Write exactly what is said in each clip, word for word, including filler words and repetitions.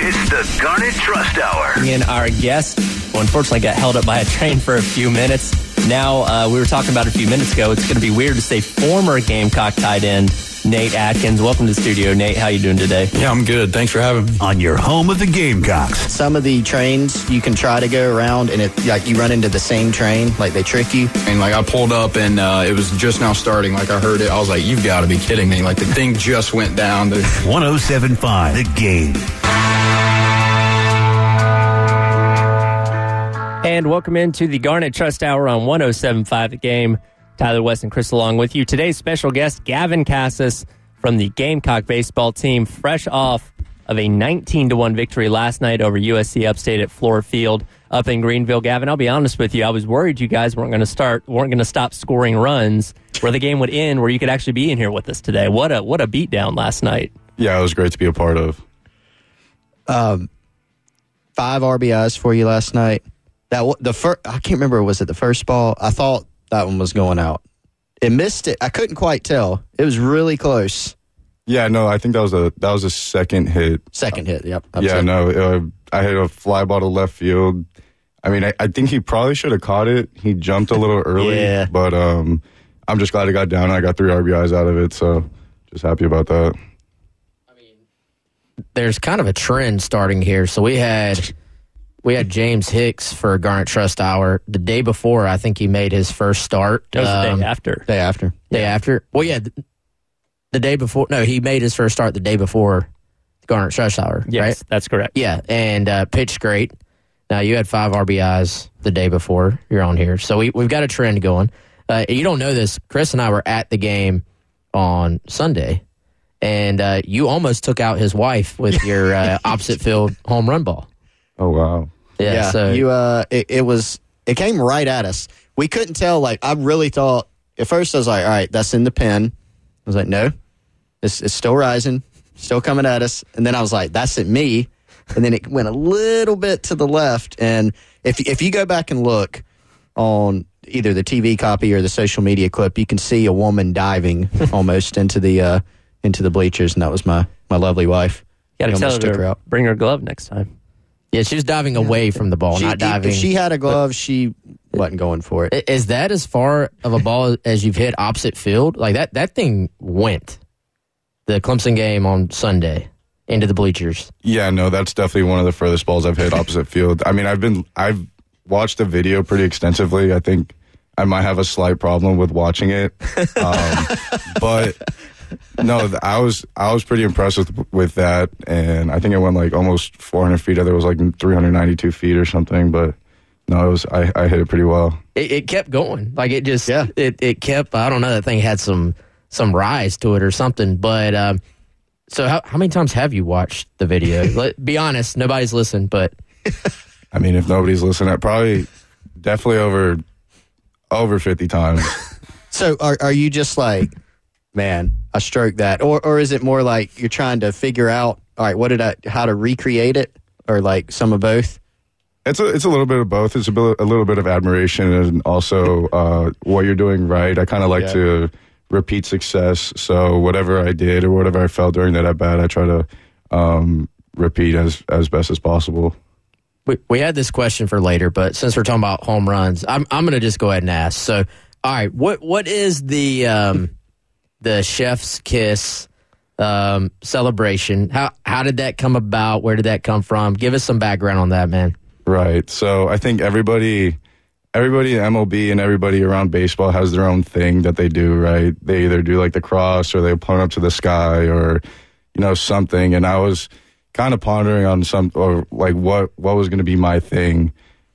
It's the Garnet Trust Hour. And our guest, who unfortunately got held up by a train for a few minutes. Now, uh, we were talking about a few minutes ago, it's going to be weird to say former Gamecock tight end Nate Atkins. Welcome to the studio, Nate. How you doing today? Yeah, I'm good. Thanks for having me. On your home of the Gamecocks. Some of the trains, you can try to go around, and it like you run into the same train, like they trick you. And like I pulled up, and uh, it was just now starting. Like I heard it, I was like, "You've got to be kidding me!" Like the thing just went down. The- one oh seven point five, The Game. And welcome into the Garnet Trust Hour on one oh seven point five The Game. Tyler West and Chris along with you. Today's special guest, Gavin Cassis from the Gamecock baseball team, fresh off of a nineteen to one victory last night over U S C Upstate at Floor Field up in Greenville. Gavin, I'll be honest with you, I was worried you guys weren't going to start, weren't going to stop scoring runs, where the game would end, where you could actually be in here with us today. What a what a beatdown last night. Yeah, it was great to be a part of. Um, five R B Is for you last night. That the first, I can't remember, was it the first ball? I thought that one was going out. It missed it. I couldn't quite tell. It was really close. Yeah, no, I think that was a that was a second hit. Second hit, yep. Yeah, saying. no, uh, I hit a fly ball to left field. I mean, I, I think he probably should have caught it. He jumped a little early, yeah. but um, I'm just glad it got down and I got three R B Is out of it, so just happy about that. I mean, there's kind of a trend starting here. So we had... We had James Hicks for Garnet Trust Hour. The day before, I think he made his first start. That was um, the day after. Day after. Day yeah. after. Well, yeah, the, the day before. No, he made his first start the day before the Garnet Trust Hour, yes, right? That's correct. Yeah, and uh, pitched great. Now, you had five R B Is the day before you're on here. So we, we've got a trend going. Uh, you don't know this. Chris and I were at the game on Sunday, and uh, you almost took out his wife with your uh, opposite field home run ball. Oh, wow. Yeah, yeah, so you uh, it, it was it came right at us. We couldn't tell. Like I really thought at first, I was like, "All right, that's in the pen." I was like, "No, it's it's still rising, still coming at us." And then I was like, "That's at me." And then it went a little bit to the left. And if if you go back and look on either the T V copy or the social media clip, you can see a woman diving almost into the uh, into the bleachers, and that was my my lovely wife. You got to tell her, took to her out. Bring her glove next time. Yeah, she was diving away from the ball, She, not diving. If she had a glove, she wasn't going for it. Is that as far of a ball as you've hit opposite field? Like that, that thing went. The Clemson game on Sunday into the bleachers. Yeah, no, that's definitely one of the furthest balls I've hit opposite field. I mean, I've been I've watched the video pretty extensively. I think I might have a slight problem with watching it, um, but. No, I was I was pretty impressed with with that, and I think it went like almost four hundred feet. There was like three hundred ninety-two feet or something, but no, it was I, I hit it pretty well. It, it kept going, like it just yeah. it it kept. I don't know, that thing had some some rise to it or something. But um, so how how many times have you watched the video? Let, be honest, nobody's listened, but I mean, if nobody's listening, I probably definitely over over fifty times. So are are you just like, man, I stroked that, or or is it more like you're trying to figure out, all right, what did I, how to recreate it, or like some of both? It's a it's a little bit of both. It's a, bit, a little bit of admiration and also uh, what you're doing right. I kind of like yeah. to repeat success. So whatever I did or whatever I felt during that at bat, I try to um, repeat as as best as possible. we we had this question for later. But since we're talking about home runs, I'm I'm going to just go ahead and ask. So, all right, what what is the um, the chef's kiss um, celebration? How how did that come about? Where did that come from? Give us some background on that, man. Right. So I think everybody, everybody in M L B and everybody around baseball has their own thing that they do, right? They either do like the cross or they point up to the sky or, you know, something. And I was kind of pondering on some, or like what, what was going to be my thing.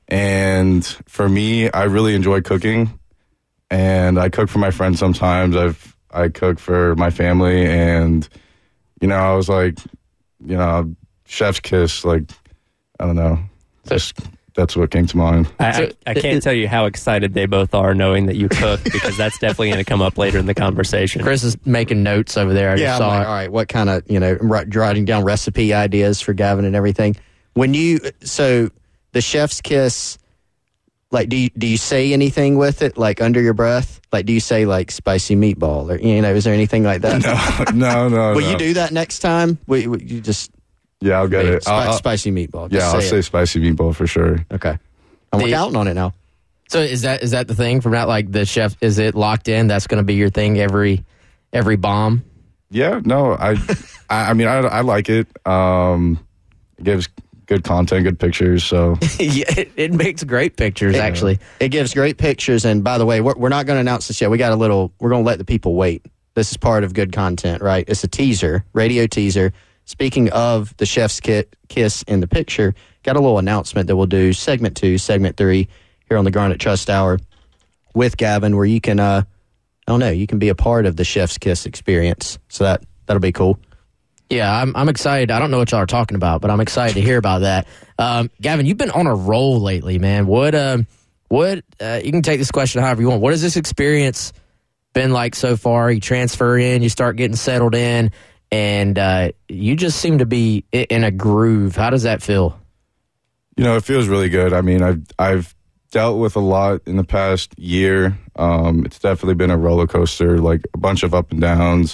And for me, I really enjoy cooking, and I cook for my friends sometimes. I've, I cook for my family, and, you know, I was like, you know, chef's kiss, like, I don't know. Just, that's what came to mind. I, I, I can't tell you how excited they both are knowing that you cook, because that's definitely going to come up later in the conversation. Chris is making notes over there. I yeah, just saw I'm like, it. all right, what kind of, you know, writing down recipe ideas for Gavin and everything. When you, so the chef's kiss, like, do you, do you say anything with it, like under your breath? Like, do you say like spicy meatball, or, you know, is there anything like that? No, no, no. Will no. you do that next time? Will, will you just... Yeah, I'll get Hey, it. spi- I'll- I'll- spicy meatball. Just yeah, I'll say say it. spicy meatball for sure. Okay. I'm The- counting on it now. So is that is that the thing from that? Like the chef, is it locked in? That's going to be your thing every every bomb. Yeah, no, I, I, I mean, I, I like it. Um, it gives good content, good pictures. So yeah, it, it makes great pictures. Actually, It gives great pictures. And by the way, we're, we're not going to announce this yet. We got a little, we're going to let the people wait. This is part of good content, right? It's a teaser, radio teaser. Speaking of the chef's kit, kiss in the picture, got a little announcement that we'll do segment two, segment three here on the Garnet Trust Hour with Gavin, where you can, uh, I don't know, you can be a part of the chef's kiss experience. So that, that'll be cool. yeah, I'm I'm excited. I don't know what y'all are talking about, but I'm excited to hear about that. Um, Gavin, you've been on a roll lately, man. What um, what uh, you can take this question however you want. What has this experience been like so far? You transfer in, you start getting settled in, and uh, you just seem to be i- in a groove. How does that feel? you know, it feels really good. I mean, I've I've dealt with a lot in the past year. Um, it's definitely been a roller coaster, like a bunch of up and downs.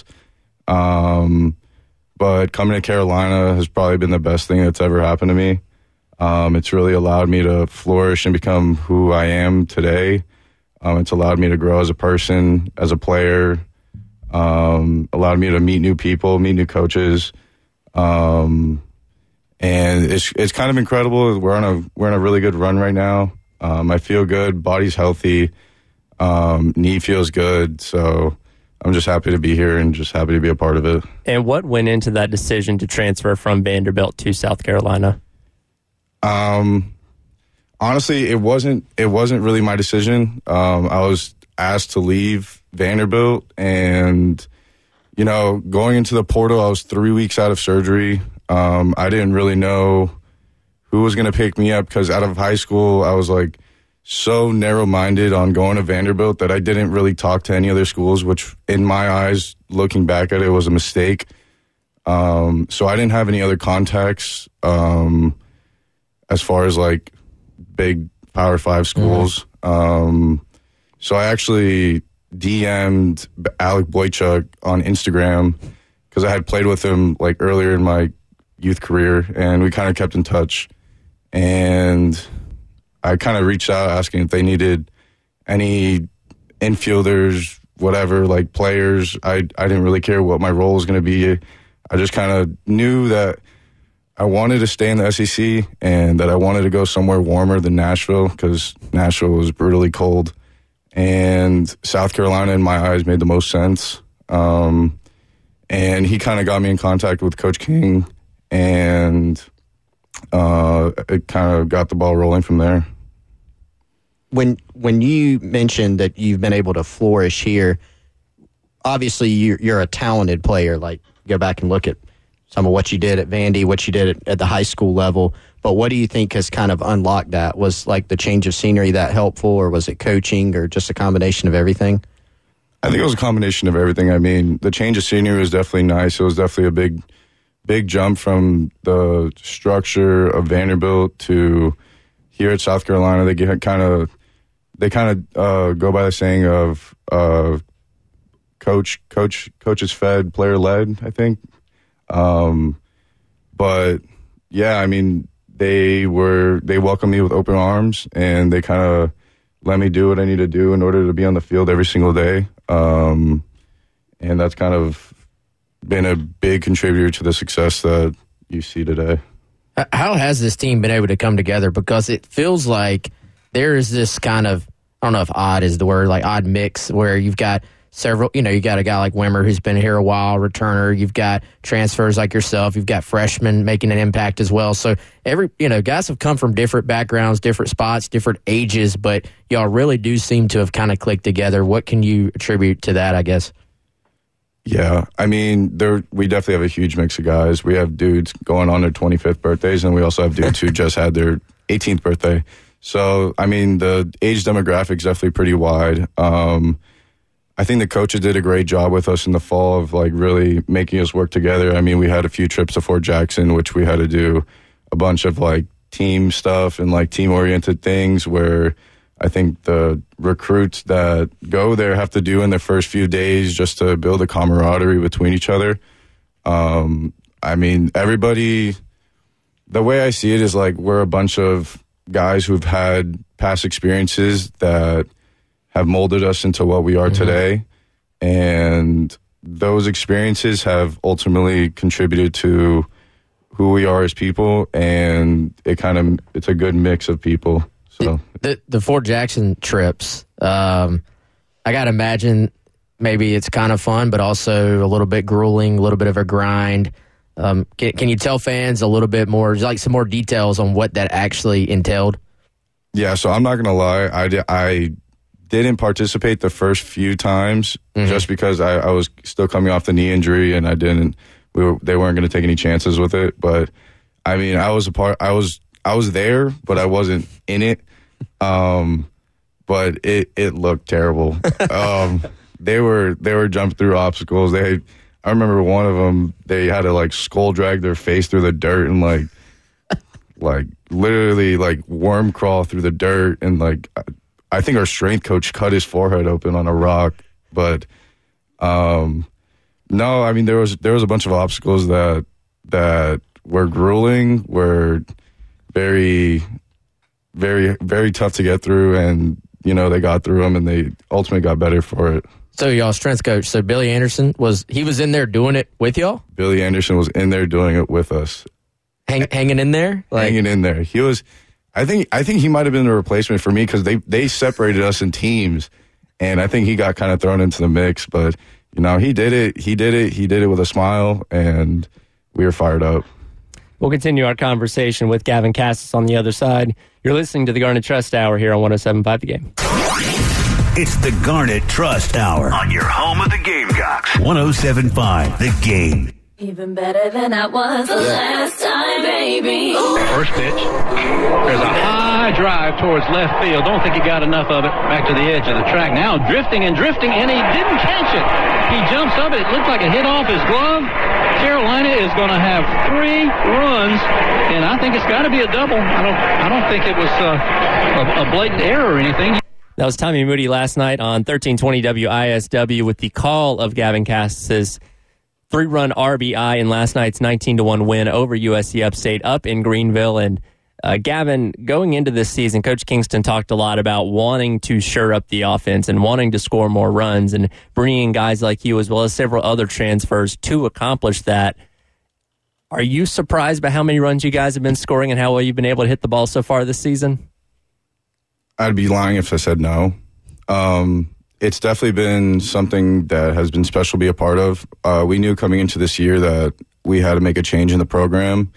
Um, but coming to Carolina has probably been the best thing that's ever happened to me. Um, it's really allowed me to flourish and become who I am today. Um, it's allowed me to grow as a person, as a player. Um, allowed me to meet new people, meet new coaches. Um, and it's it's kind of incredible. We're on a we're on a really good run right now. Um, I feel good. Body's healthy. Um, knee feels good. So I'm just happy to be here and just happy to be a part of it. And what went into that decision to transfer from Vanderbilt to South Carolina? Um, honestly, it wasn't it wasn't really my decision. Um, I was asked to leave Vanderbilt, and you know, going into the portal, I was three weeks out of surgery. Um, I didn't really know who was going to pick me up because out of high school, I was like so narrow-minded on going to Vanderbilt that I didn't really talk to any other schools, which in my eyes, looking back at it, was a mistake. Um, so I didn't have any other contacts um, as far as like big Power Five schools. Mm-hmm. Um, so I actually D M'd Alec Boychuk on Instagram because I had played with him like earlier in my youth career, and we kind of kept in touch. And I kind of reached out asking if they needed any infielders, whatever, like players. I I didn't really care what my role was going to be. I just kind of knew that I wanted to stay in the S E C and that I wanted to go somewhere warmer than Nashville because Nashville was brutally cold. And South Carolina, in my eyes, made the most sense. Um, and he kind of got me in contact with Coach King, and uh, it kind of got the ball rolling from there. When when you mentioned that you've been able to flourish here, obviously you're, you're a talented player. Like, go back and look at some of what you did at Vandy, what you did at, at the high school level. But what do you think has kind of unlocked that? Was like the change of scenery that helpful, or was it coaching, or just a combination of everything? I think it was a combination of everything. I mean, the change of scenery was definitely nice. It was definitely a big, big jump from the structure of Vanderbilt to here at South Carolina. They get kind of, they kind of uh, go by the saying of uh, coach, coach, coach is fed, player led, I think. Um, but yeah, I mean, they were, they welcomed me with open arms, and they kind of let me do what I need to do in order to be on the field every single day. Um, and that's kind of been a big contributor to the success that you see today. How has this team been able to come together? Because it feels like there is this kind of, I don't know if odd is the word, like odd mix where you've got several, you know, you got a guy like Wimmer who's been here a while, returner. You've got transfers like yourself. You've got freshmen making an impact as well. So every, you know, guys have come from different backgrounds, different spots, different ages, but y'all really do seem to have kind of clicked together. What can you attribute to that, I guess? Yeah, I mean, there we definitely have a huge mix of guys. We have dudes going on their twenty-fifth birthdays, and we also have dudes who just had their eighteenth birthday. So, I mean, the age demographic is definitely pretty wide. Um, I think the coaches did a great job with us in the fall of like really making us work together. I mean, we had a few trips to Fort Jackson, which we had to do a bunch of like team stuff and like team oriented things where I think the recruits that go there have to do in their first few days just to build a camaraderie between each other. Um, I mean, everybody the way I see it is like we're a bunch of guys who've had past experiences that have molded us into what we are mm-hmm. today. And those experiences have ultimately contributed to who we are as people. And it kind of, it's a good mix of people. So the, the Fort Jackson trips, um, I got to imagine maybe it's kind of fun, but also a little bit grueling, a little bit of a grind. Um, can, can you tell fans a little bit more, like some more details on what that actually entailed? Yeah, so I'm not going to lie. I, di- I didn't participate the first few times mm-hmm. just because I, I was still coming off the knee injury and I didn't, we were, they weren't going to take any chances with it. But I mean, I was a part, I was, I was there, but I wasn't in it. Um, but it, it looked terrible. um, they were, they were jumping through obstacles. They had, I remember one of them, they had to like skull drag their face through the dirt and like, like literally like worm crawl through the dirt. And like, I think our strength coach cut his forehead open on a rock. But, um, no, I mean, there was, there was a bunch of obstacles that, that were grueling, were very, very, very tough to get through. And, you know, they got through them and they ultimately got better for it. So y'all strength coach, so Billy Anderson, was he was in there doing it with y'all? Billy Anderson was in there doing it with us. Hang, hanging in there? Like, hanging in there. He was, I think I think he might have been a replacement for me because they, they separated us in teams, and I think he got kind of thrown into the mix. But, you know, he did it. He did it. He did it with a smile, and we were fired up. We'll continue our conversation with Gavin Cassis on the other side. You're listening to the Garnet Trust Hour here on one oh seven point five The Game. It's the Garnet Trust Hour on your home of the Gamecocks. one oh seven point five The Game. Even better than I was the last time, baby. First pitch. There's a high drive towards left field. Don't think he got enough of it. Back to the edge of the track. Now drifting and drifting, and he didn't catch it. He jumps up. It looked like it hit off his glove. Carolina is going to have three runs, and I think it's got to be a double. I don't. I don't think it was uh, a, a blatant error or anything. That was Tommy Moody last night on thirteen twenty W I S W with the call of Gavin Cassis' three-run R B I in last night's nineteen to one win over U S C Upstate up in Greenville. And uh, Gavin, going into this season, Coach Kingston talked a lot about wanting to shore up the offense and wanting to score more runs and bringing guys like you as well as several other transfers to accomplish that. Are you surprised by how many runs you guys have been scoring and how well you've been able to hit the ball so far this season? I'd be lying if I said no. Um, it's definitely been something that has been special to be a part of. Uh, we knew coming into this year that we had to make a change in the program.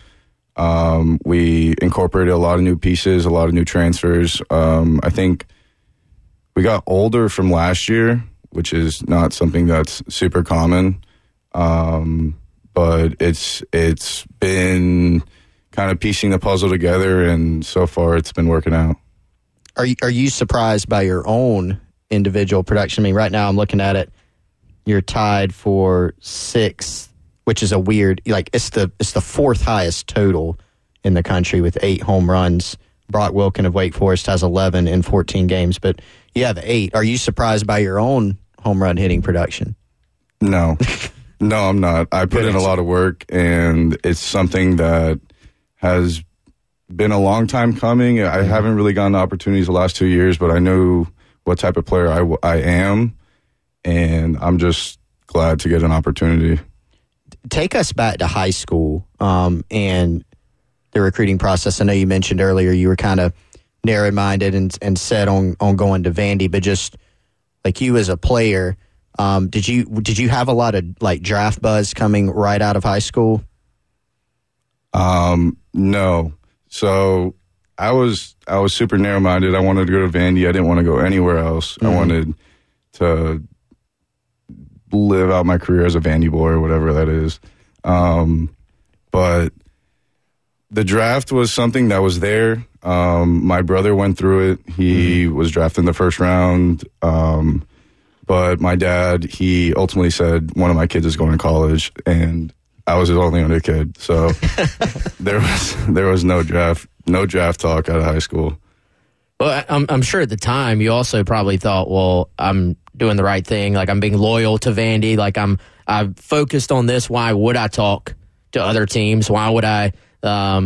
Um, we incorporated a lot of new pieces, a lot of new transfers. Um, I think we got older from last year, which is not something that's super common. Um, but it's it's been kind of piecing the puzzle together, and so far it's been working out. Are you, are you surprised by your own individual production? I mean, right now I'm looking at it. You're tied for sixth, which is a weird, like it's the it's the fourth highest total in the country with eight home runs. Brock Wilkin of Wake Forest has eleven in fourteen games, but you have eight. Are you surprised by your own home run hitting production? No, no, I'm not. I put in a lot of work, and it's something that has been a long time coming. I haven't really gotten opportunities the last two years, but I know what type of player I, I am, and I'm just glad to get an opportunity. Take us back to high school um, and the recruiting process. I know you mentioned earlier you were kind of narrow-minded and, and set on, on going to Vandy, but just like you as a player, um, did you did you have a lot of like draft buzz coming right out of high school? Um, no. So I was I was super narrow-minded. I wanted to go to Vandy. I didn't want to go anywhere else. Mm-hmm. I wanted to live out my career as a Vandy boy or whatever that is. Um, but the draft was something that was there. Um, my brother went through it. He mm-hmm. was drafted in the first round. Um, but my dad, he ultimately said one of my kids is going to college, and I was his only other kid, so there was there was no draft no draft talk out of high school. Well, I'm I'm sure at the time you also probably thought, well, I'm doing the right thing, like I'm being loyal to Vandy, like I'm I've focused on this. Why would I talk to other teams? Why would I um,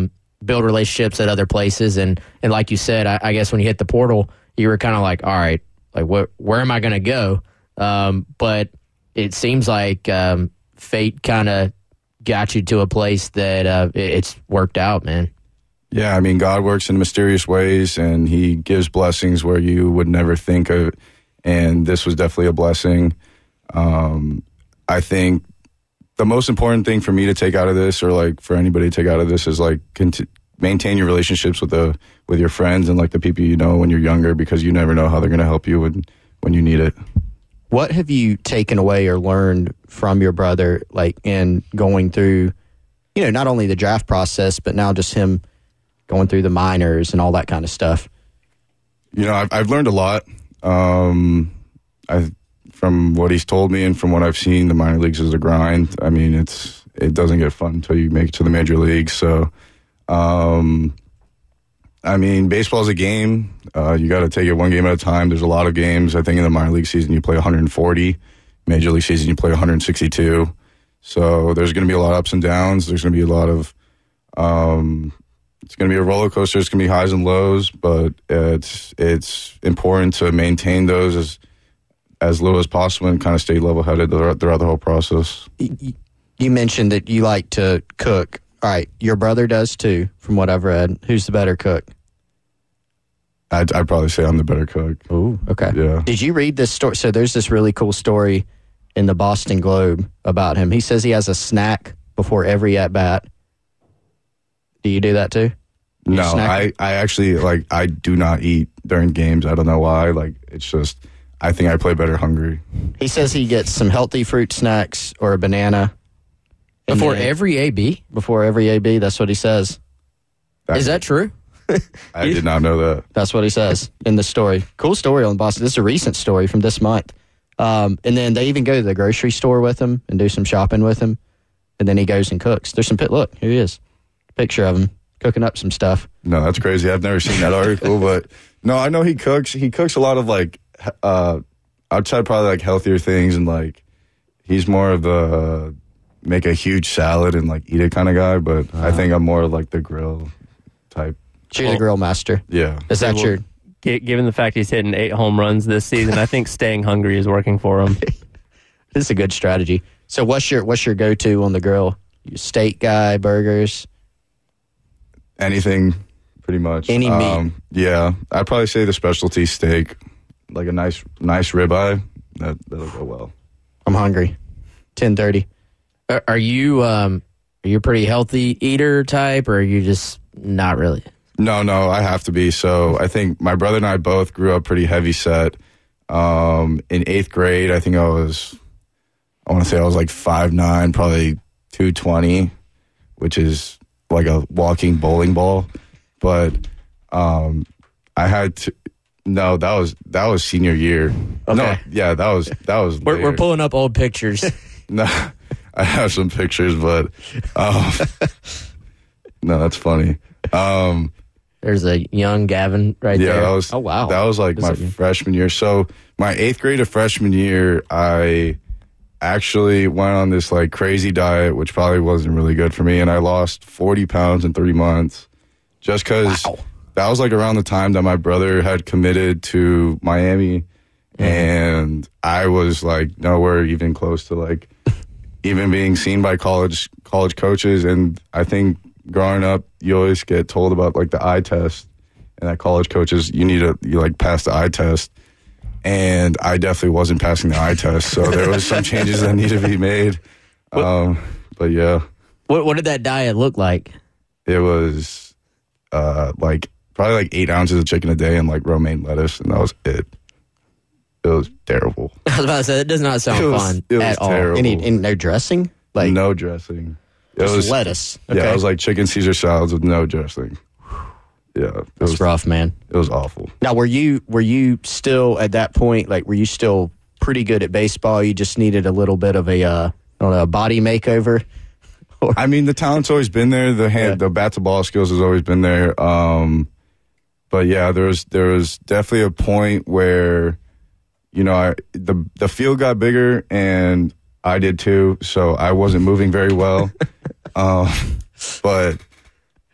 build relationships at other places. And, and like you said, I, I guess when you hit the portal, you were kind of like, all right, like where, where am I going to go? Um, but it seems like um, fate kind of got you to a place that uh, it, it's worked out, man. Yeah, I mean, God works in mysterious ways, and he gives blessings where you would never think of. And this was definitely a blessing. Um, I think the most important thing for me to take out of this, or like for anybody to take out of this, is like cont- maintain your relationships with the with your friends and like the people you know when you're younger, because you never know how they're going to help you when when you need it. What have you taken away or learned from your brother, like in going through, you know, not only the draft process, but now just him going through the minors and all that kind of stuff? You know, I've, I've learned a lot. Um, I from what he's told me and from what I've seen, the minor leagues is a grind. I mean, it's it doesn't get fun until you make it to the major leagues. So, um, I mean, baseball is a game. Uh, you got to take it one game at a time. There's a lot of games. I think in the minor league season you play one hundred forty. Major league season you play one hundred sixty-two. So there's going to be a lot of ups and downs. There's going to be a lot of um, it's going to be a roller coaster. It's going to be highs and lows, but it's it's important to maintain those as as low as possible and kind of stay level-headed throughout the whole process. You mentioned that you like to cook. All right, your brother does too, from what I've read. Who's the better cook? I'd, I'd probably say I'm the better cook. Ooh, okay. Yeah. Did you read this story? So there's this really cool story in the Boston Globe about him. He says he has a snack before every at-bat. Do you do that too? You no, I, I actually, like, I do not eat during games. I don't know why. Like, it's just, I think I play better hungry. He says he gets some healthy fruit snacks or a banana. Before every A B? Before every A B, that's what he says. That, Is that true? I did not know that. That's what he says in the story. Cool story on Boston. This is a recent story from this month. Um, and then they even go to the grocery store with him and do some shopping with him. And then he goes and cooks. There's some, look, here he is. Picture of him cooking up some stuff. No, that's crazy. I've never seen that article, but no, I know he cooks. He cooks a lot of like, uh, outside probably like healthier things, and like he's more of the uh, make a huge salad and like eat it kind of guy. But uh, I think I'm more like the grill type. You're the grill master. Yeah. Is that well, your? Given the fact he's hitting eight home runs this season, I think staying hungry is working for him. This is a good strategy. So what's your what's your go to on the grill? You steak guy, burgers. Anything, pretty much. Any meat. Um, yeah, I'd probably say the specialty steak, like a nice, nice ribeye. That that'll go well. I'm hungry. ten thirty. Are, are you um, are you a pretty healthy eater type, or are you just not really? No, no, I have to be. So I think my brother and I both grew up pretty heavy set. Um, in eighth grade, I think I was, I want to say I was like five nine, probably two twenty, which is like a walking bowling ball. But um, I had to. No, that was that was senior year. Okay. No, yeah, that was that was. We're, we're pulling up old pictures. No, I have some pictures, but um, no, that's funny. Um, There's a young Gavin right yeah, there. that was. Oh, wow. That was like Is my it- freshman year. So my eighth grade to freshman year, I actually went on this like crazy diet, which probably wasn't really good for me, and I lost forty pounds in three months, just because. Wow. That was like around the time that my brother had committed to Miami, mm-hmm. and I was like nowhere even close to like even being seen by college college coaches. And I think growing up, you always get told about like the eye test, and that college coaches you need to you like pass the eye test, and I definitely wasn't passing the eye test, so there was some changes that needed to be made. Um, but yeah, What what did that diet look like? it was uh, like. Probably like eight ounces of chicken a day and like romaine lettuce, and that was it. It was terrible. I was about to say, that does not sound It was- fun it was at all. terrible. Any, any no dressing? Like No dressing. It just was lettuce. Yeah, Okay. it was like chicken Caesar salads with no dressing. Yeah, it That's was rough, man. It was awful. Now, were you were you still at that point? Like, were you still pretty good at baseball? You just needed a little bit of a uh, I don't know, a body makeover. I mean, the talent's always been there. The hand, Yeah. the bat to ball skills has always been there. Um, but yeah, there was there was definitely a point where, you know, I, the the field got bigger and I did too. So I wasn't moving very well. um, but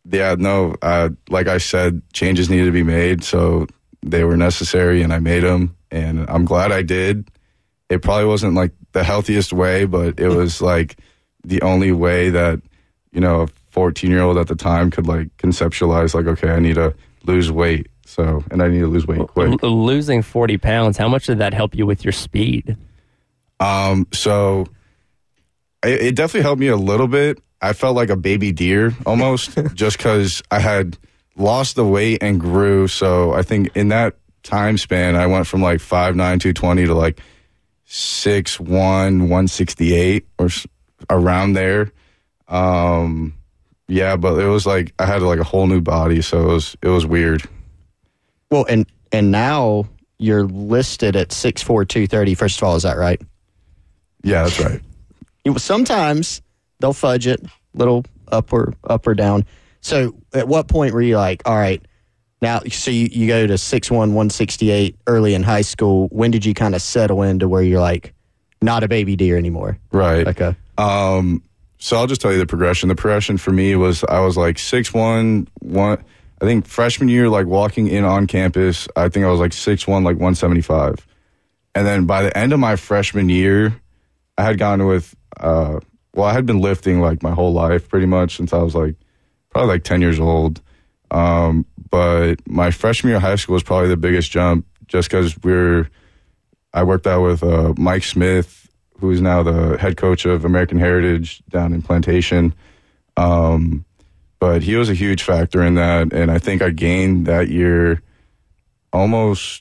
Yeah, no, uh, like I said, changes needed to be made, so they were necessary, and I made them, and I'm glad I did. It probably wasn't, like, the healthiest way, but it was, like, the only way that, you know, a fourteen-year-old at the time could, like, conceptualize, like, okay, I need to lose weight, so, and I need to lose weight quick. L- losing forty pounds, how much did that help you with your speed? Um, so, it, it definitely helped me a little bit. I felt like a baby deer almost just because I had lost the weight and grew. So I think in that time span, I went from like five nine, two twenty to like six one, one sixty-eight or s- around there. Um, yeah, but it was like I had like a whole new body. So it was, it was weird. Well, and, and now you're listed at six four, two thirty. First of all, is that right? Yeah, that's right. It, sometimes they'll fudge it, little up or up or down. So at what point were you like, all right, now, so you, you go to six one, one sixty-eight early in high school. When did you kind of settle into where you're like, not a baby deer anymore? Right. Okay. Um, so I'll just tell you the progression. The progression for me was I was like six one, one, I think freshman year, like walking in on campus, I think I was like six one, like one seventy-five. And then by the end of my freshman year, I had gone with, uh, well, I had been lifting like my whole life pretty much since I was like probably like ten years old. Um, but my freshman year of high school was probably the biggest jump just because we're, I worked out with uh, Mike Smith, who is now the head coach of American Heritage down in Plantation. Um, but he was a huge factor in that. And I think I gained that year almost,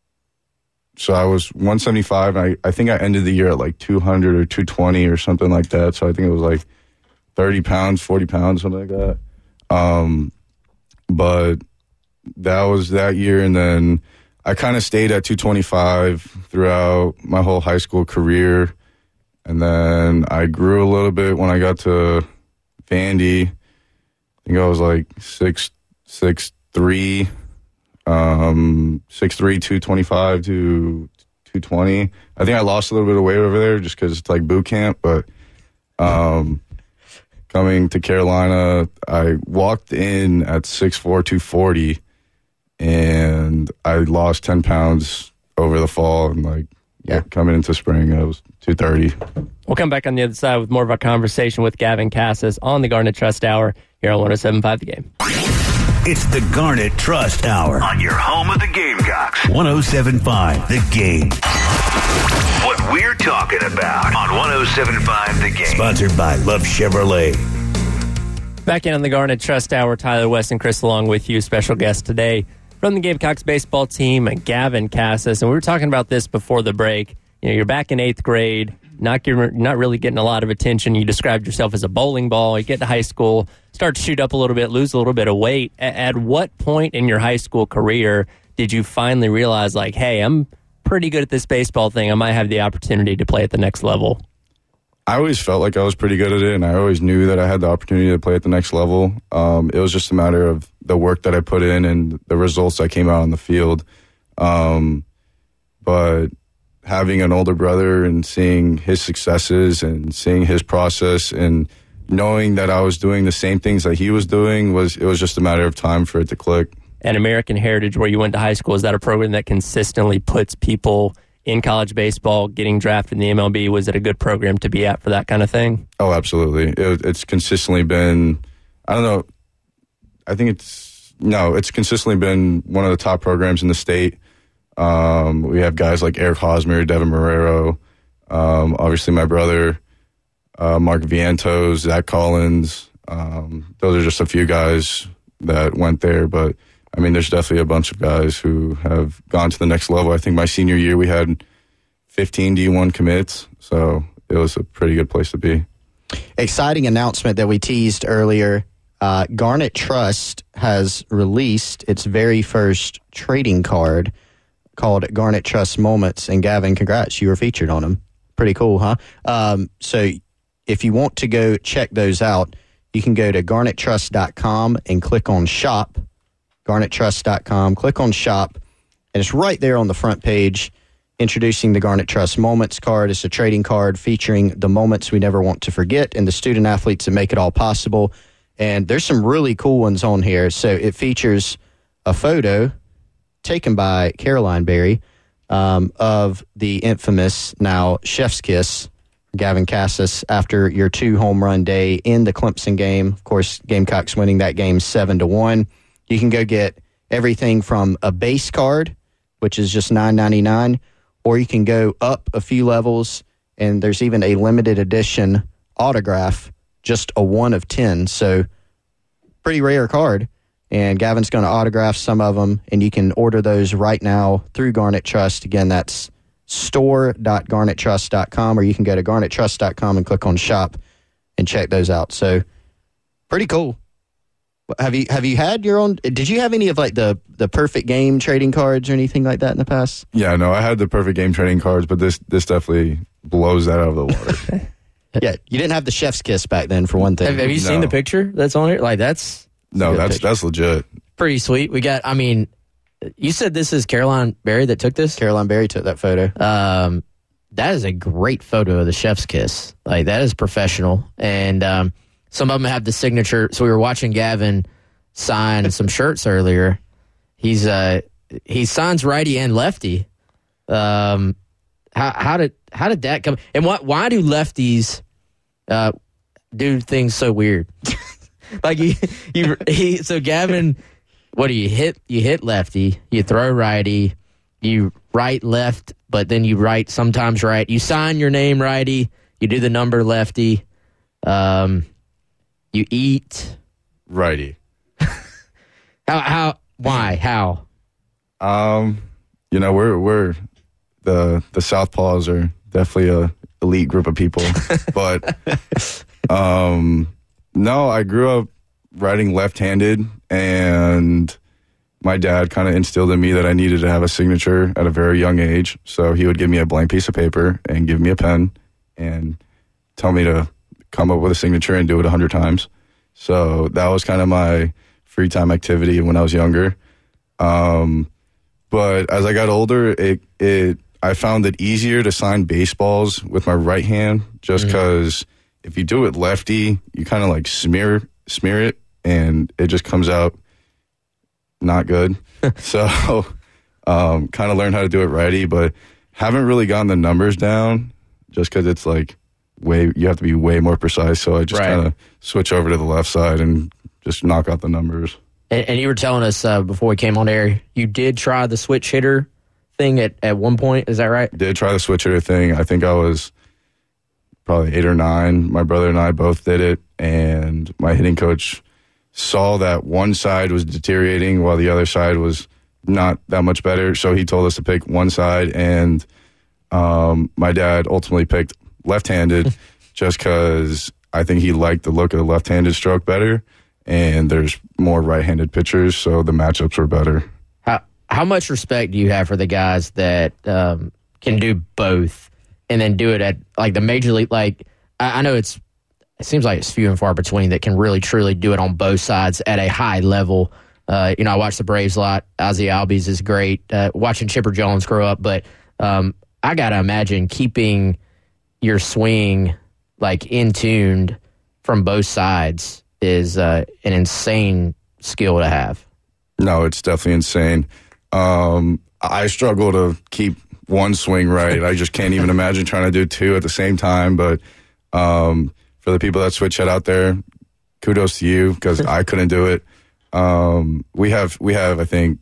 so I was one seventy-five, and I, I think I ended the year at like two hundred or two twenty or something like that. So I think it was like thirty pounds, forty pounds, something like that. Um, but that was that year. And then I kind of stayed at two twenty-five throughout my whole high school career. And then I grew a little bit when I got to Vandy. I think I was like six, six, three. Um, six three, two twenty-five to two twenty. I think I lost a little bit of weight over there just because it's like boot camp. But um, coming to Carolina, I walked in at six four, two forty, and I lost ten pounds over the fall. And like yeah. coming into spring, I was two thirty. We'll come back on the other side with more of our conversation with Gavin Cassis on the Garnet Trust Hour here on one oh seven point five The Game. It's the Garnet Trust Hour On your home of the Gamecocks. one oh seven point five The Game. What we're talking about on one oh seven point five The Game. Sponsored by Love Chevrolet. Back in on the Garnet Trust Hour, Tyler West and Chris along with you. Special guest today from the Gamecocks baseball team, Gavin Cassis. And we were talking about this before the break. You know, you're back in eighth grade, not getting, not really getting a lot of attention. You described yourself as a bowling ball. You get to high school, start to shoot up a little bit, lose a little bit of weight. At, at what point in your high school career did you finally realize, like, hey, I'm pretty good at this baseball thing. I might have the opportunity to play at the next level? I always felt like I was pretty good at it, and I always knew that I had the opportunity to play at the next level. Um, it was just a matter of the work that I put in and the results that came out on the field. Um, but having an older brother and seeing his successes and seeing his process and knowing that I was doing the same things that he was doing, was it was just a matter of time for it to click. And American Heritage, where you went to high school, is that a program that consistently puts people in college baseball, getting drafted in the M L B? Was it a good program to be at for that kind of thing? Oh, absolutely. It, it's consistently been, I don't know, I think it's, no, it's consistently been one of the top programs in the state. Um, we have guys like Eric Hosmer, Devin Marrero, um, obviously my brother, uh, Mark Vientos, Zach Collins. Um, those are just a few guys that went there, but I mean, there's definitely a bunch of guys who have gone to the next level. I think my senior year we had fifteen D one commits, so it was a pretty good place to be. Exciting announcement that we teased earlier. Uh, Garnet Trust has released its very first trading card called Garnet Trust Moments. And Gavin, congrats, you were featured on them. Pretty cool, huh? Um, so if you want to go check those out, you can go to garnet trust dot com and click on shop. garnet trust dot com, click on shop, and it's right there on the front page introducing the Garnet Trust Moments card. It's a trading card featuring the moments we never want to forget and the student athletes that make it all possible. And there's some really cool ones on here. So it features a photo taken by Caroline Berry um, of the infamous now chef's kiss, Gavin Cassis, after your two home run day in the Clemson game. Of course, Gamecocks winning that game seven to one. You can go get everything from a base card, which is just nine ninety-nine, or you can go up a few levels, and there's even a limited edition autograph, just a one of ten. So pretty rare card. And Gavin's going to autograph some of them, and you can order those right now through Garnet Trust. Again, that's store dot garnet trust dot com, or you can go to garnet trust dot com and click on shop and check those out. So pretty cool. Have you have you had your own? Did you have any of like the the perfect game trading cards or anything like that in the past? Yeah, no, I had the perfect game trading cards, but this this definitely blows that out of the water. Yeah, you didn't have the chef's kiss back then, for one thing. Have, have you No. seen the picture that's on here? Like that's No, good that's picture. that's legit. pretty sweet. We got. I mean, you said this is Caroline Berry that took this. Caroline Berry took that photo. Um, that is a great photo of the chef's kiss. Like that is professional, and um, some of them have the signature. So we were watching Gavin sign some shirts earlier. He's uh he signs righty and lefty. Um, how how did how did that come? And what why do lefties uh do things so weird? Like you you he so Gavin, what do you hit? You hit lefty. You throw righty. You right left, but then you right sometimes right. You sign your name righty. You do the number lefty. Um, you eat Righty. how how why how Um, you know, we're we're the the Southpaws are definitely a elite group of people, but um, no, I grew up writing left-handed, and my dad kind of instilled in me that I needed to have a signature at a very young age. So he would give me a blank piece of paper and give me a pen and tell me to come up with a signature and do it a hundred times. So that was kind of my free time activity when I was younger. Um, but as I got older, it it I found it easier to sign baseballs with my right hand, just because if you do it lefty, you kind of like smear smear it, and it just comes out not good. So um, kind of learned how to do it righty, but haven't really gotten the numbers down just because it's like way you have to be way more precise. So I just Right. kind of switch over to the left side and just knock out the numbers. and, and you were telling us uh, before we came on air, you did try the switch hitter thing at, at one point. Is that right? Did try the switch hitter thing. I think I was probably eight or nine. My brother and I both did it, and my hitting coach saw that one side was deteriorating while the other side was not that much better. So he told us to pick one side, and um, my dad ultimately picked left-handed just because I think he liked the look of the left-handed stroke better, and there's more right-handed pitchers, so the matchups were better. How how much respect do you have for the guys that um, can do both and then do it at like the major league? Like I, I know it's it seems like it's few and far between that can really truly do it on both sides at a high level. Uh, you know, I watch the Braves a lot. Ozzie Albies is great. Uh, watching Chipper Jones grow up, but um, I gotta imagine keeping your swing like in tuned from both sides is uh, an insane skill to have. No, it's definitely insane. Um, I struggle to keep one swing right. I just can't even imagine trying to do two at the same time. But um, for the people that switch head out there, kudos to you because I couldn't do it. Um, we have, we have, I think,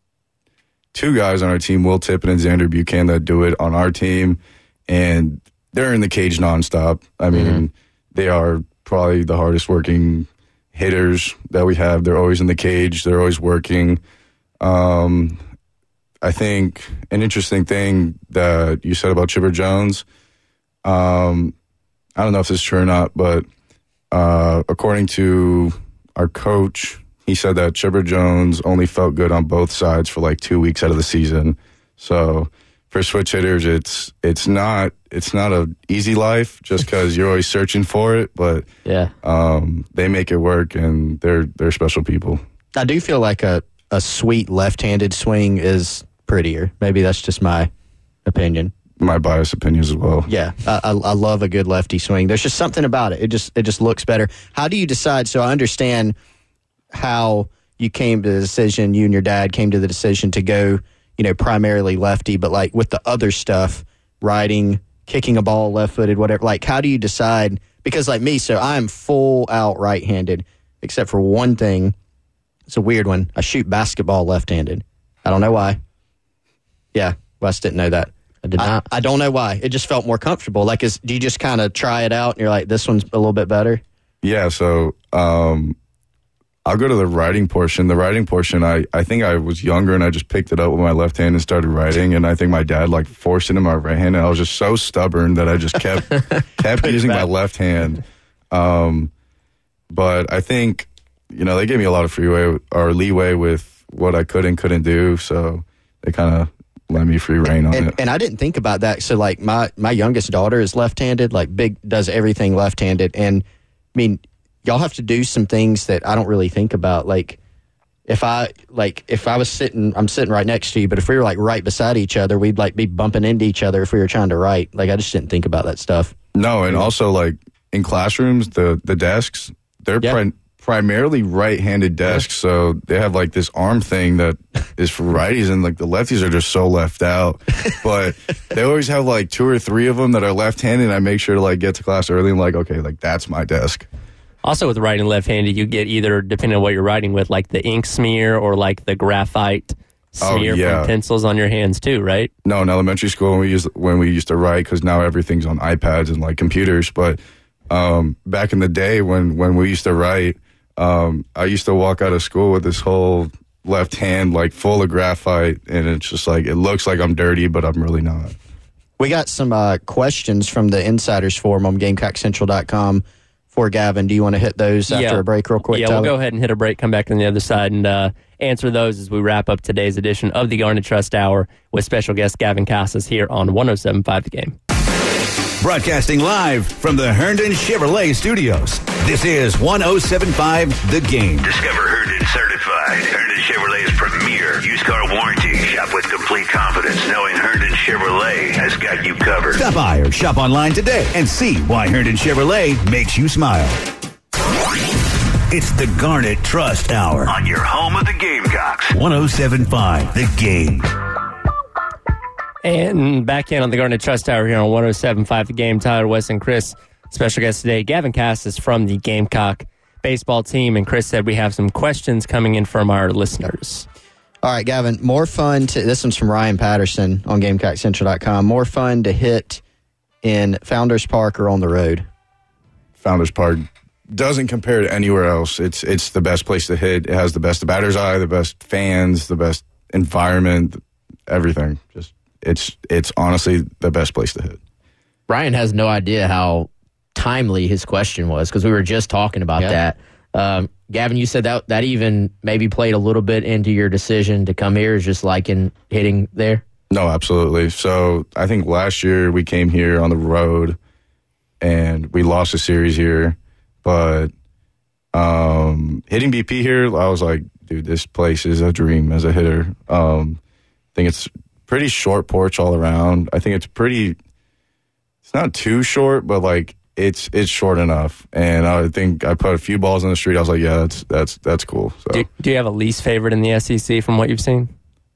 two guys on our team, Will Tippin and Xander Buchanan, that do it on our team, and they're in the cage nonstop. I mean, mm-hmm. they are probably the hardest working hitters that we have. They're always in the cage. They're always working. Um, I think an interesting thing that you said about Chipper Jones, um, I don't know if this is true or not, but uh, according to our coach, he said that Chipper Jones only felt good on both sides for like two weeks out of the season. So for switch hitters, it's it's not it's not an easy life just because you're always searching for it. But yeah, um, they make it work, and they're they're special people. I do feel like a, a sweet left-handed swing is prettier. Maybe that's just my opinion. my biased opinions as well. Yeah, I, I, I love a good lefty swing. There's just something about it. It just it just looks better. How do you decide? So I understand how you came to the decision. You and your dad came to the decision to go, you know, primarily lefty. But like with the other stuff, riding, kicking a ball left-footed, whatever. Like, how do you decide? Because like me, so I am full out right-handed, except for one thing. It's a weird one. I shoot basketball left-handed. I don't know why. Yeah, Wes didn't know that. I did not. I, I don't know why. It just felt more comfortable. Like, is, do you just kind of try it out and you're like, this one's a little bit better? Yeah, so um, I'll go to the writing portion. The writing portion, I, I think I was younger and I just picked it up with my left hand and started writing. And I think my dad like forced it in my right hand. And I was just so stubborn that I just kept kept using my left hand. Um, but I think, you know, they gave me a lot of freeway or leeway with what I could and couldn't do. So they kind of let me free reign on and, it. And I didn't think about that. So like my, my youngest daughter is left-handed, like big, does everything left-handed. And I mean, y'all have to do some things that I don't really think about. Like if I, like if I was sitting, I'm sitting right next to you, but if we were like right beside each other, we'd like be bumping into each other if we were trying to write. Like I just didn't think about that stuff. No. And also like in classrooms, the, the desks, they're yeah. pri- primarily right-handed desks, so they have like this arm thing that is for righties, and like the lefties are just so left out. But they always have like two or three of them that are left-handed, and I make sure to like get to class early and like, okay, like that's my desk. Also with writing left-handed, you get either, depending on what you're writing with, like the ink smear or like the graphite smear oh, yeah. from pencils on your hands too, right? No, in elementary school when we used when we used to write, because now everything's on iPads and like computers. But um, back in the day when when we used to write, Um, I used to walk out of school with this whole left hand like full of graphite, and it's just like, it looks like I'm dirty, but I'm really not. We got some uh, questions from the Insiders Forum on Gamecock Central dot com for Gavin. Do you want to hit those after yeah. a break real quick, Yeah, Tyler? we'll go ahead and hit a break, come back on the other side, and uh, answer those as we wrap up today's edition of the Garnet Trust Hour with special guest Gavin Casas here on one oh seven point five The Game. Broadcasting live from the Herndon Chevrolet Studios. This is one oh seven point five The Game. Discover Herndon Certified. Herndon Chevrolet's premier used car warranty. Shop with complete confidence knowing Herndon Chevrolet has got you covered. Stop by or shop online today and see why Herndon Chevrolet makes you smile. It's the Garnet Trust Hour On your home of the Gamecocks. one oh seven point five The Game. And back in on the Garnet Trust Hour here on one oh seven point five The Game. Tyler, Wes, and Chris. Special guest today, Gavin Casas from the Gamecock baseball team. And Chris said we have some questions coming in from our listeners. All right, Gavin, more fun to, this one's from Ryan Patterson on Gamecock Central dot com. More fun to hit in Founders Park or on the road? Founders Park doesn't compare to anywhere else. It's it's the best place to hit. It has the best batter's eye, the best fans, the best environment, everything. Just it's it's honestly the best place to hit. Ryan has no idea how timely his question was, because we were just talking about Yeah. that. Um, Gavin, you said that that even maybe played a little bit into your decision to come here, is just liking hitting there? No, absolutely. So I think last year we came here on the road and we lost a series here, but um, hitting B P here, I was like, dude, this place is a dream as a hitter. Um, I think it's pretty short porch all around. I think it's pretty, it's not too short, but like it's it's short enough. And I think I put a few balls on the street. I was like, yeah, that's that's that's cool. So. Do, do you have a least favorite in the S E C from what you've seen?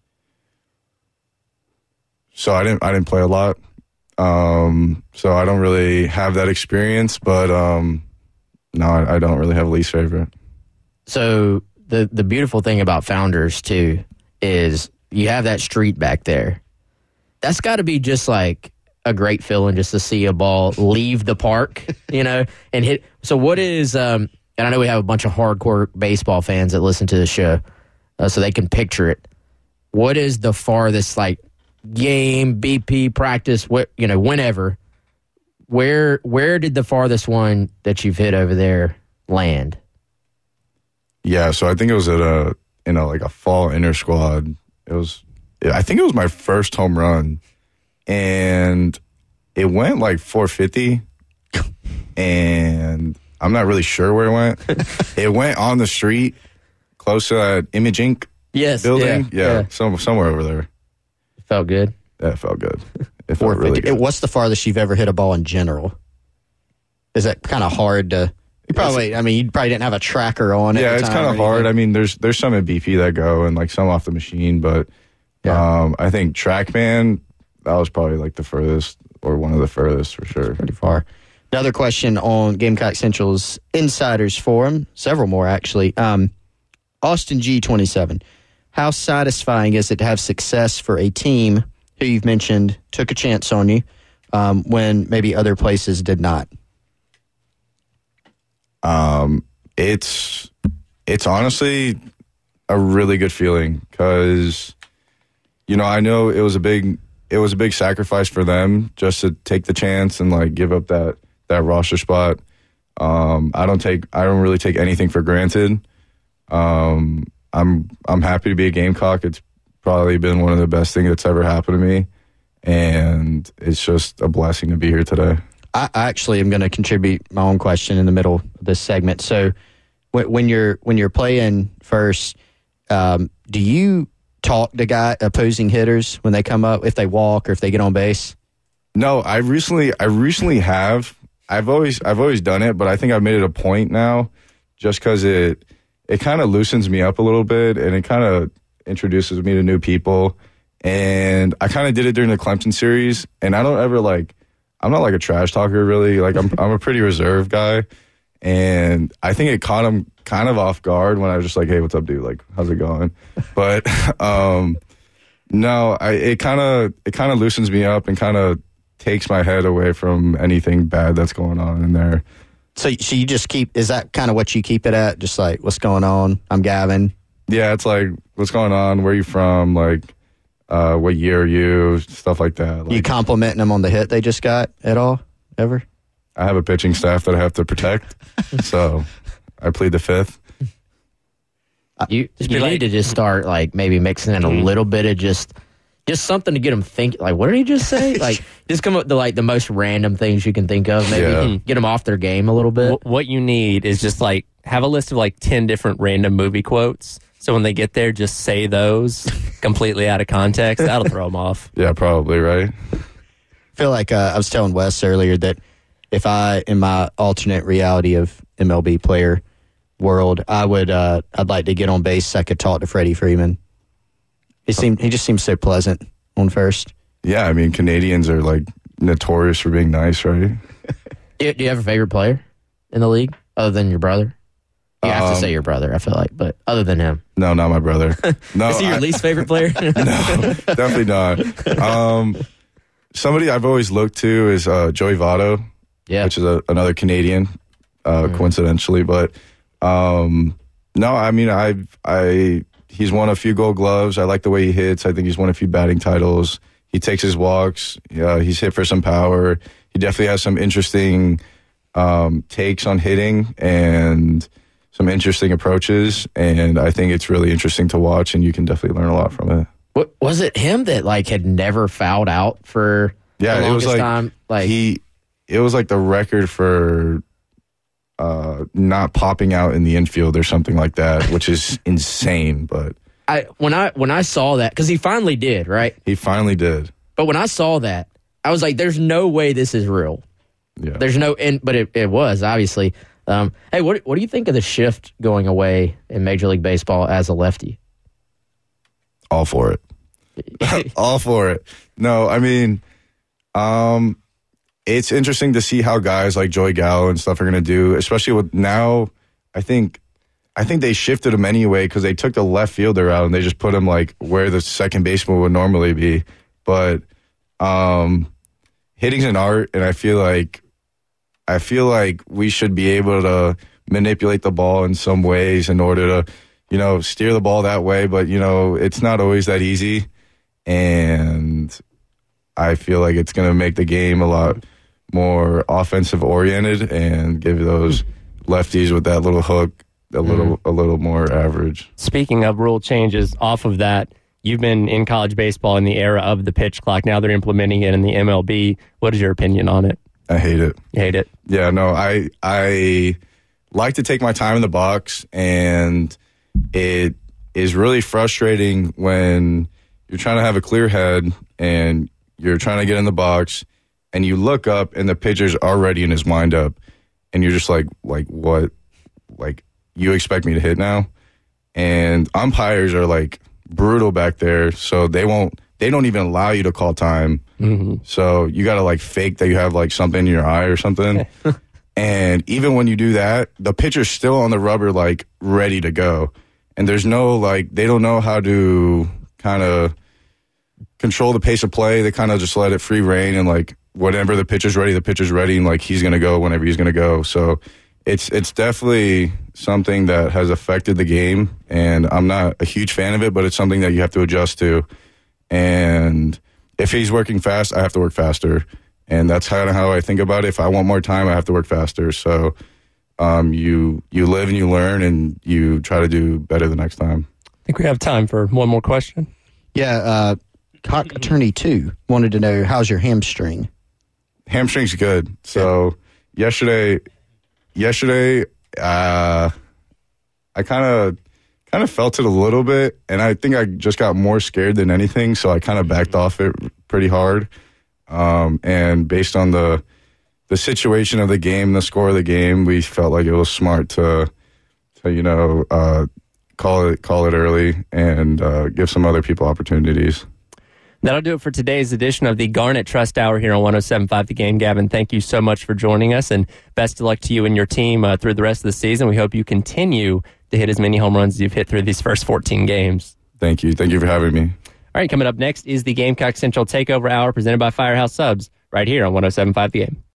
So I didn't I didn't play a lot. Um, so I don't really have that experience, but um, no, I, I don't really have a least favorite. So the the beautiful thing about Founders too is you have that street back there. That's got to be just like a great feeling just to see a ball leave the park, you know, and hit. So what is, um, and I know we have a bunch of hardcore baseball fans that listen to the show, uh, so they can picture it. What is the farthest, like, game, B P, practice, what, you know, whenever, where where did the farthest one that you've hit over there land? Yeah, so I think it was at a, you know, like a fall inter squad. It was, I think it was my first home run, and it went like four fifty, and I'm not really sure where it went. It went on the street close to that Image Incorporated Yes, building. yeah, Yeah, yeah. Some, somewhere over there. Felt good. That felt good. It felt really good. What's the farthest you've ever hit a ball in general? Is that kind of hard to? You probably, I mean, you probably didn't have a tracker on it. Yeah, it's kind of hard. I mean, there's there's some at B P that go and like some off the machine, but yeah. um, I think TrackMan, that was probably like the furthest or one of the furthest for sure. Pretty far. Another question on Gamecock Central's Insiders Forum, several more actually. Um, Austin G twenty-seven. How satisfying is it to have success for a team who you've mentioned took a chance on you um, when maybe other places did not? Um, it's it's honestly a really good feeling because, you know, I know it was a big it was a big sacrifice for them just to take the chance and like give up that that roster spot. Um, I don't take I don't really take anything for granted. Um, I'm I'm happy to be a Gamecock. It's probably been one of the best things that's ever happened to me, and it's just a blessing to be here today. I actually am going to contribute my own question in the middle of this segment. So, when you're when you're playing first, um, do you talk to guy opposing hitters when they come up, if they walk or if they get on base? No, I recently I recently have. I've always I've always done it, but I think I've made it a point now, just because it it kind of loosens me up a little bit and it kind of introduces me to new people. And I kind of did it during the Clemson series, and I don't ever like. I'm not like a trash talker, really. Like I'm, I'm a pretty reserved guy, and I think it caught him kind of off guard when I was just like, "Hey, what's up, dude? Like, how's it going?" But um, no, I it kind of it kind of loosens me up and kind of takes my head away from anything bad that's going on in there. So, so you just keep? Is that kind of what you keep it at? Just like, what's going on? I'm Gavin. Yeah, it's like, what's going on? Where are you from? Like. Uh, what year are you? Stuff like that. Like, you complimenting them on the hit they just got at all? Ever? I have a pitching staff that I have to protect, so I plead the fifth. You, you need to just start like maybe mixing in a little bit of just just something to get them thinking. Like, what did he just say? Like, just come up with like the most random things you can think of. Maybe Yeah. get them off their game a little bit. Wh- What you need is just like have a list of like ten different random movie quotes. So when they get there, just say those completely out of context. That'll throw them off. Yeah, probably, right? I feel like uh, I was telling Wes earlier that if I, in my alternate reality of M L B player world, I would, uh, I'd like to get on base so I could talk to Freddie Freeman. He seemed, he just seems so pleasant on first. Yeah, I mean, Canadians are like notorious for being nice, right? Do do you have a favorite player in the league other than your brother? You have Um, to say your brother, I feel like, but other than him. No, not my brother. No, Is he your I- least favorite player? no, definitely not. Um, somebody I've always looked to is uh, Joey Votto, Yeah. which is a, another Canadian, uh, coincidentally. But um, no, I mean, I, I, he's won a few Gold Gloves. I like the way he hits. I think he's won a few batting titles. He takes his walks. Uh, he's hit for some power. He definitely has some interesting um, takes on hitting and some interesting approaches, and I think it's really interesting to watch, and you can definitely learn a lot from it. What, was it him that like had never fouled out for Yeah, the it was longest like, time? Like he, it was like the record for uh, not popping out in the infield or something like that, which is insane. But I when I when I saw that, because he finally did, right? he finally did. But when I saw that, I was like, "There's no way this is real." Yeah, There's no, and but it, it was obviously. Um, hey, what what do you think of the shift going away in Major League Baseball as a lefty? all for it. All for it. No, I mean, um, it's interesting to see how guys like Joey Gallo and stuff are going to do, especially with now. I think, I think they shifted him anyway because they took the left fielder out and they just put him like where the second baseman would normally be. But um, hitting's an art, and I feel like, I feel like we should be able to manipulate the ball in some ways in order to, you know, steer the ball that way. But, you know, it's not always that easy. And I feel like it's going to make the game a lot more offensive oriented and give those lefties with that little hook a little a little more average. Speaking of rule changes, off of that, you've been in college baseball in the era of the pitch clock. Now they're implementing it in the M L B. What is your opinion on it? I hate it. You hate it? Yeah, no, I I like to take my time in the box, and it is really frustrating when you're trying to have a clear head and you're trying to get in the box, and you look up, and the pitcher's already in his windup, and you're just like, like what? Like, you expect me to hit now? And umpires are like brutal back there, so they won't. They don't even allow you to call time. Mm-hmm. So you got to like fake that you have like something in your eye or something. And even when you do that, the pitcher's still on the rubber, like ready to go. And there's no like, they don't know how to kind of control the pace of play. They kind of just let it free reign, and like whenever the pitcher's ready, the pitcher's ready, and like he's going to go whenever he's going to go. So it's it's definitely something that has affected the game, and I'm not a huge fan of it, but it's something that you have to adjust to. And if he's working fast, I have to work faster. And that's kind of how I think about it. If I want more time, I have to work faster. So um, you you live and you learn, and you try to do better the next time. I think we have time for one more question. Yeah, uh, Cock Attorney two wanted to know, how's your hamstring? Hamstring's good. So yeah. yesterday, yesterday, uh, I kind of kind of felt it a little bit, and I think I just got more scared than anything, so I kind of backed off it pretty hard. Um, and based on the the situation of the game, the score of the game, we felt like it was smart to, to you know, uh, call it call it early and uh, give some other people opportunities. That'll do it for today's edition of the Garnet Trust Hour here on one oh seven point five The Game. Gavin, thank you so much for joining us, and best of luck to you and your team uh, through the rest of the season. We hope you continue to hit as many home runs as you've hit through these first fourteen games. Thank you. Thank you for having me. All right, coming up next is the Gamecock Central Takeover Hour presented by Firehouse Subs right here on one oh seven point five The Game.